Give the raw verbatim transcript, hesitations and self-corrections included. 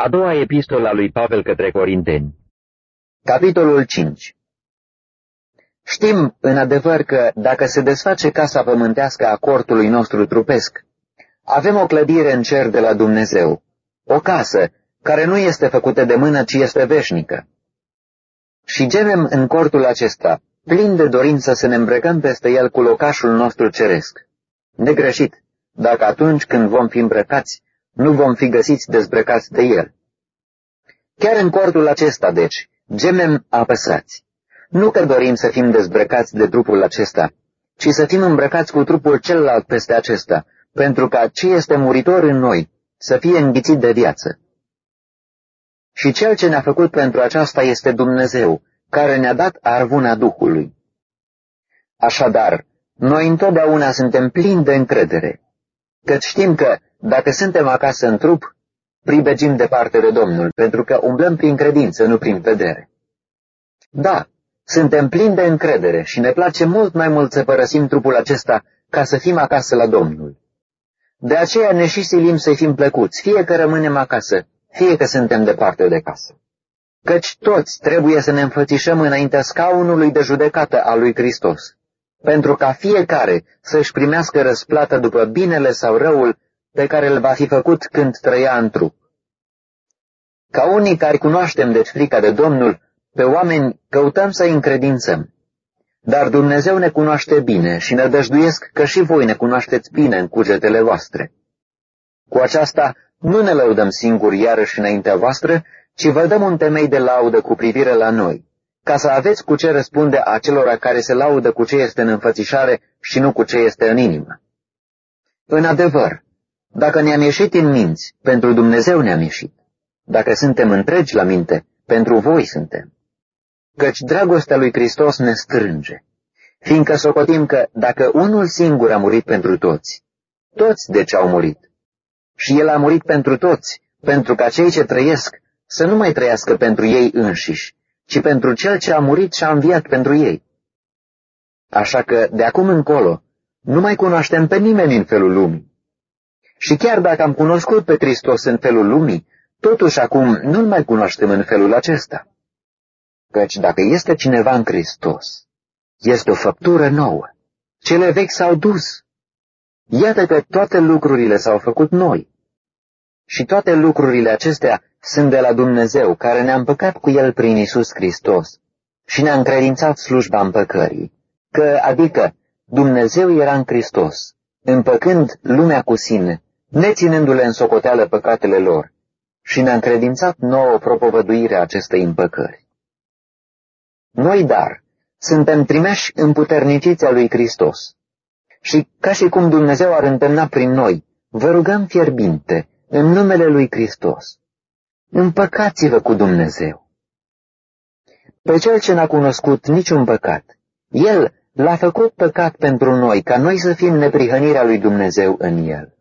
A doua epistolă a lui Pavel către Corinteni. Capitolul cinci. Știm, în adevăr, că dacă se desface casa pământească a cortului nostru trupesc, avem o clădire în cer de la Dumnezeu, o casă care nu este făcută de mână, ci este veșnică. Și gemem în cortul acesta, plin de dorință să ne îmbrăcăm peste el cu locașul nostru ceresc. Negreșit, dacă atunci când vom fi îmbrăcați, nu vom fi găsiți dezbrăcați de el. Chiar în cortul acesta, deci, gemem apăsați. Nu că dorim să fim dezbrăcați de trupul acesta, ci să fim îmbrăcați cu trupul celălalt peste acesta, pentru ca ce este muritor în noi să fie înghițit de viață. Și cel ce ne-a făcut pentru aceasta este Dumnezeu, care ne-a dat arvuna Duhului. Așadar, noi întotdeauna suntem plini de încredere, căci știm că, dacă suntem acasă în trup, pribegim departe de Domnul, pentru că umblăm prin credință, nu prin vedere. Da, suntem plini de încredere și ne place mult mai mult să părăsim trupul acesta ca să fim acasă la Domnul. De aceea ne și silim să fim plăcuți, fie că rămânem acasă, fie că suntem departe de casă. Căci toți trebuie să ne înfățișăm înaintea scaunului de judecată al lui Hristos, pentru ca fiecare să-și primească răsplată după binele sau răul pe care îl va fi făcut când trăia în trup. Ca unii care cunoaștem deci frica de Domnul, pe oameni căutăm să-i încredințăm. Dar Dumnezeu ne cunoaște bine și ne dăjduiesc că și voi ne cunoașteți bine în cugetele voastre. Cu aceasta nu ne lăudăm singuri iarăși înaintea voastră, ci vă dăm un temei de laudă cu privire la noi, ca să aveți cu ce răspunde acelora care se laudă cu ce este în înfățișare și nu cu ce este în inimă. În adevăr, dacă ne-am ieșit în minți, pentru Dumnezeu ne-am ieșit. Dacă suntem întregi la minte, pentru voi suntem. Căci dragostea lui Hristos ne strânge, fiindcă socotim că dacă unul singur a murit pentru toți, toți deci au murit. Și El a murit pentru toți, pentru ca cei ce trăiesc să nu mai trăiască pentru ei înșiși, ci pentru Cel ce a murit și a înviat pentru ei. Așa că, de acum încolo, nu mai cunoaștem pe nimeni în felul lumii. Și chiar dacă am cunoscut pe Hristos în felul lumii, totuși acum nu-L mai cunoaștem în felul acesta. Căci dacă este cineva în Hristos, este o făptură nouă. Cele vechi s-au dus. Iată că toate lucrurile s-au făcut noi. Și toate lucrurile acestea sunt de la Dumnezeu, care ne-a împăcat cu El prin Iisus Hristos și ne-a încredințat slujba împăcării, că, adică, Dumnezeu era în Hristos, împăcând lumea cu sine, neținându-le în socoteală păcatele lor, și ne-a încredințat nouă propovăduirea acestei împăcări. Noi, dar, suntem trimeși împuterniciți a lui Hristos. Și, ca și cum Dumnezeu ar întemna prin noi, vă rugăm fierbinte, în numele lui Hristos, împăcați-vă cu Dumnezeu. Pe Cel ce n-a cunoscut niciun păcat, El l-a făcut păcat pentru noi, ca noi să fim neprihănirea lui Dumnezeu în El.